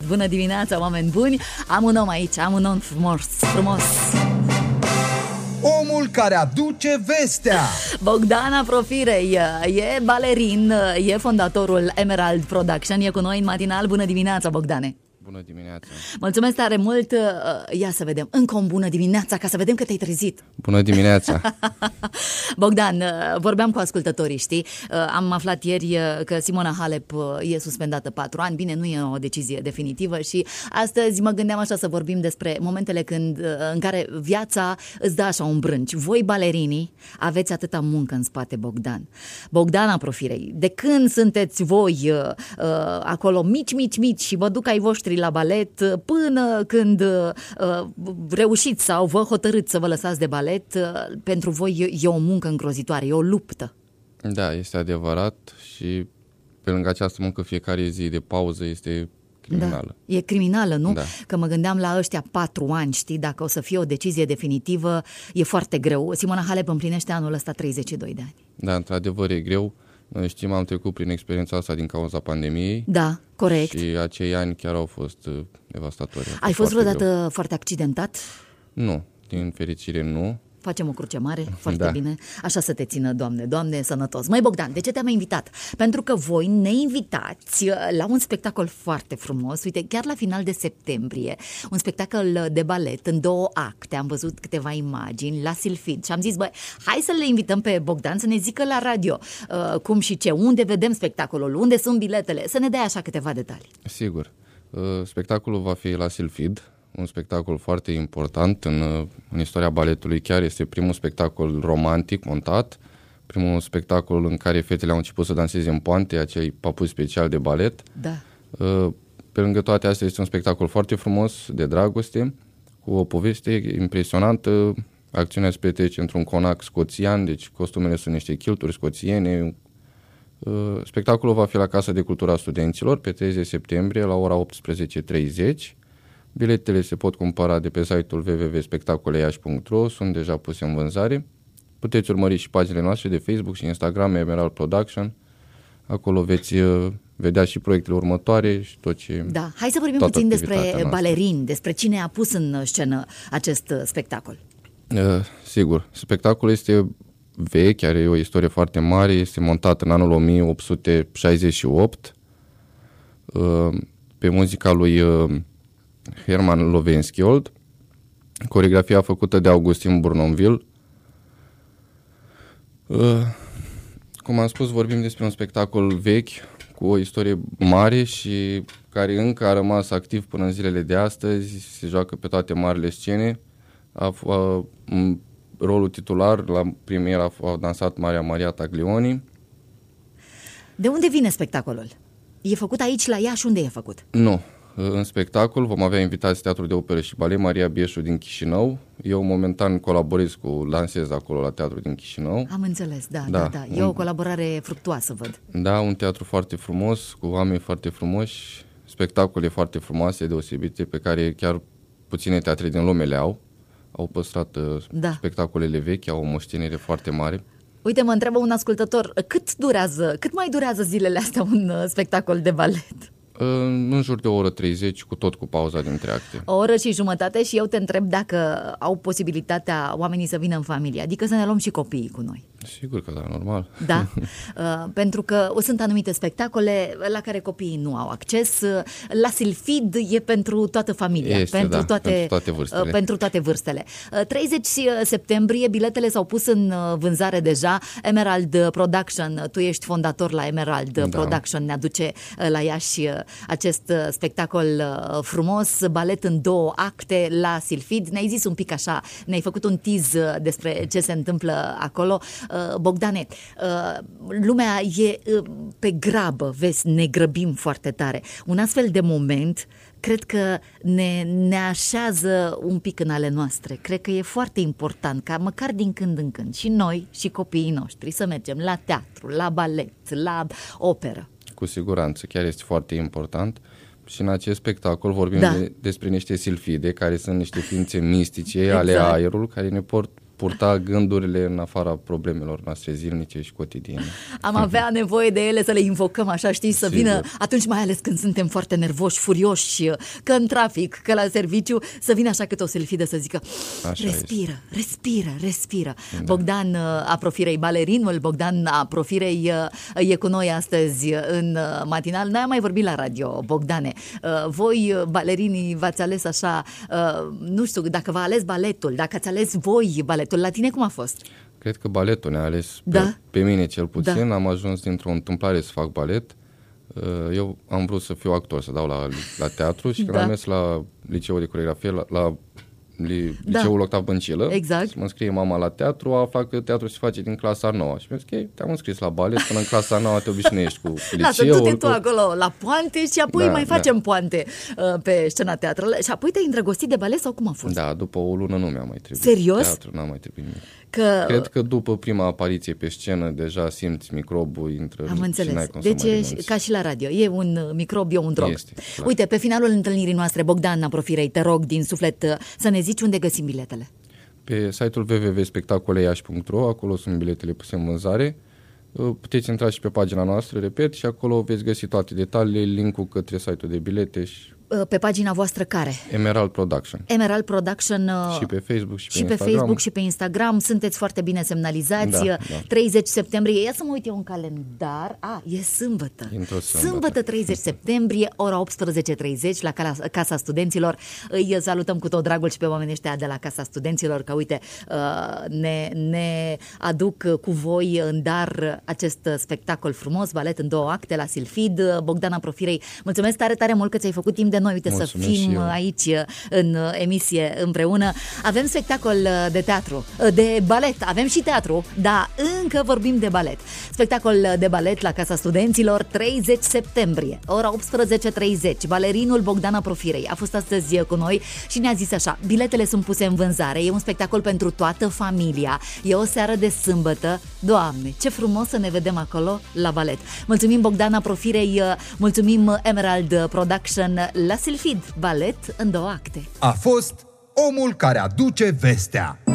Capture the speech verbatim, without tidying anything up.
Bună dimineața, oameni buni. Am un om aici, am un om frumos, frumos. Omul care aduce vestea. Bogdan Profirei e balerin, e fondatorul Emerald Production, e cu noi în matinal. Bună dimineața, Bogdane. Bună dimineața. Mulțumesc tare mult. Ia să vedem, încă o bună dimineața, ca să vedem că te-ai trezit. Bună dimineața. Bogdan, vorbeam cu ascultătorii, știi? Am aflat ieri că Simona Halep e suspendată patru ani. Bine, nu e o decizie definitivă și astăzi mă gândeam așa să vorbim despre momentele când, în care viața îți dă așa un brânci. Voi, balerinii, aveți atâta muncă în spate, Bogdan. Bogdana Profirei, de când sunteți voi acolo mici, mici, mici și vă duc ai voștri la balet, până când uh, reușiți sau vă hotărâți să vă lăsați de balet, uh, pentru voi e o muncă îngrozitoare, e o luptă. Da, este adevărat și pe lângă această muncă fiecare zi de pauză este criminală. Da, e criminală, nu? Da. Că mă gândeam la ăștia patru ani, știi, dacă o să fie o decizie definitivă, e foarte greu. Simona Halep împlinește anul ăsta treizeci și doi de ani. Da, într-adevăr e greu. Noi știm, am trecut prin experiența asta din cauza pandemiei. Da, corect. Și acei ani chiar au fost uh, devastatori. Ai fost vreodată greu. foarte accidentat? Nu, din fericire nu. Facem o cruce mare, foarte Da. bine. Așa să te țină, Doamne, Doamne, sănătos. Măi, Bogdan, de ce te-am invitat? Pentru că voi ne invitați la un spectacol foarte frumos, uite, chiar la final de septembrie, un spectacol de balet în două acte, am văzut câteva imagini la Silfid și am zis, băi, hai să le invităm pe Bogdan să ne zică la radio uh, cum și ce, unde vedem spectacolul, unde sunt biletele, să ne dea așa câteva detalii. Sigur. Uh, spectacolul va fi la Silfid, un spectacol foarte important în, în istoria baletului. Chiar este primul spectacol romantic montat, primul spectacol în care fetele au început să danseze în poante, acei papuci special de balet. Da. Pe lângă toate astea este un spectacol foarte frumos de dragoste, cu o poveste impresionantă. Acțiunea se petrece într-un conac scoțian, deci costumele sunt niște chilturi scoțiene. Spectacolul va fi la Casa de Cultură a Studenților pe treizeci septembrie la ora optsprezece treizeci. Biletele se pot cumpăra de pe site-ul w w w punct spectacoleiași punct r o, sunt deja puse în vânzare. Puteți urmări și paginile noastre de Facebook și Instagram, Emerald Production. Acolo veți vedea și proiectele următoare și tot ce... Da, hai să vorbim puțin despre balerini, despre cine a pus în scenă acest spectacol. Uh, sigur, spectacolul este vechi, are o istorie foarte mare, este montat în anul o mie opt sute șaizeci și opt uh, pe muzica lui... Uh, Herman Lovenskiold, coreografia făcută de Augustin Bournonville. Uh, cum am spus, vorbim despre un spectacol vechi, cu o istorie mare și care încă a rămas activ până în zilele de astăzi, se joacă pe toate marile scene. A, a, rolul titular la premier a, a dansat Maria Maria Taglioni. De unde vine spectacolul? E făcut aici la Iași? Unde e făcut? Nu. În spectacol vom avea invitați Teatrul de Operă și Balet Maria Bieșu din Chișinău. Eu momentan colaborez cu, lansez acolo la Teatrul din Chișinău. Am înțeles, da, da, da. da. E un, o colaborare fructuoasă, văd. Da, un teatru foarte frumos, cu oameni foarte frumoși, spectacole foarte frumoase, deosebite, pe care chiar puține teatre din lume le au. Au păstrat da. spectacolele vechi, au o moștenire foarte mare. Uite, mă întreabă un ascultător, cât durează, cât mai durează zilele astea un spectacol de balet? În jur de o oră treizeci, cu tot cu pauza dintre acte. O oră și jumătate și eu te întreb dacă au posibilitatea oamenii să vină în familie, adică să ne luăm și copiii cu noi. Sigur că da, normal. Da, uh, pentru că sunt anumite spectacole la care copiii nu au acces. La Silfid e pentru toată familia, este, pentru, da, toate, pentru toate vârstele. Uh, pentru toate vârstele. Uh, treizeci septembrie, biletele s-au pus în vânzare deja. Emerald Production, tu ești fondator la Emerald da. Production, ne aduce la Iași acest spectacol frumos, balet în două acte la Silfid. Ne-ai zis un pic așa, ne-ai făcut un tease despre ce se întâmplă acolo. Bogdane, lumea e pe grabă, vezi, ne grăbim foarte tare. Un astfel de moment cred că ne, ne așează un pic în ale noastre. Cred că e foarte important ca măcar din când în când și noi și copiii noștri să mergem la teatru, la balet, la operă. Cu siguranță, chiar este foarte important. Și în acest spectacol vorbim da. de, despre niște silfide, care sunt niște ființe mistice exact. ale aerului, care ne pot purta gândurile în afara problemelor noastre zilnice și cotidiene. Am avea nevoie de ele să le invocăm, așa știi, să Sigur. vină, atunci mai ales când suntem foarte nervoși, furioși, că în trafic, că la serviciu, să vină așa cât o selfie să zică Așa respiră, este. respiră, respiră. Da. Bogdan Aprofirei, balerinul Bogdan Aprofirei e cu noi astăzi în matinal. Noi am mai vorbit la radio, Bogdane. Voi, balerinii, v-ați ales așa, nu știu, dacă v-a ales baletul, dacă ați ales voi baletul, la tine cum a fost? Cred că baletul ne-a ales Da. pe, pe mine cel puțin. Da. Am ajuns dintr-o întâmplare să fac balet. Eu am vrut să fiu actor, să dau la, la teatru și când Da. am mers la liceul de coreografie, la, la li, Da. liceul Octav Băncilă, Exact. mă înscrie mama la teatru, a aflat că teatru se face din clasa a noua. Și mi-a zis, ok, te-am înscris la balet, până în clasa a noua te obișnuiești cu Lasă, liceul. du-te tu cu... acolo la poante și apoi Da, mai da. facem poante uh, pe scena teatrală. Și apoi te-ai îndrăgostit de balet sau cum a fost? Da, după o lună nu mi-a mai trebuit. Serios? Teatru n-a mai trebuit nimic. Că... Cred că după prima apariție pe scenă deja simți microbul, intră Am și înțeles. n-ai cum să Deci mai e renunți. ca și la radio. E un microb, e un drog. Este, clar. Uite, pe finalul întâlnirii noastre, Bogdan Aprofirei, te rog din suflet să ne zici unde găsim biletele. Pe site-ul w w w punct spectacoleiași punct r o, acolo sunt biletele puse în vânzare. Puteți intra și pe pagina noastră, repet, și acolo veți găsi toate detaliile, link-ul către site-ul de bilete și Pe pagina voastră care? Emerald Production. Emerald Production Și pe Facebook și pe și pe Instagram. Facebook și pe Instagram. Sunteți foarte bine semnalizați. Da, da. treizeci septembrie. Ia să mă uit eu în calendar. A, e sâmbătă. Într-o sâmbătă. Sâmbătă treizeci septembrie, ora optsprezece treizeci la Casa Studenților. Îi salutăm cu tot dragul și pe oamenii ăștia de la Casa Studenților, că uite, ne, ne aduc cu voi în dar acest spectacol frumos, balet în două acte la Silfid. Bogdan Aprofirei, mulțumesc tare, tare mult că ți-ai făcut timp de noi, uite, Mulțumesc să fim și eu. aici în emisie împreună. Avem spectacol de teatru, de balet, avem și teatru, dar încă vorbim de balet. Spectacol de balet la Casa Studenților, treizeci septembrie, ora optsprezece treizeci. Balerinul Bogdan Aprofirei a fost astăzi cu noi și ne-a zis așa: biletele sunt puse în vânzare, e un spectacol pentru toată familia, e o seară de sâmbătă. Doamne, ce frumos să ne vedem acolo la balet. Mulțumim Bogdan Aprofirei, mulțumim Emerald Production la Silfid, balet în două acte. A fost omul care aduce vestea.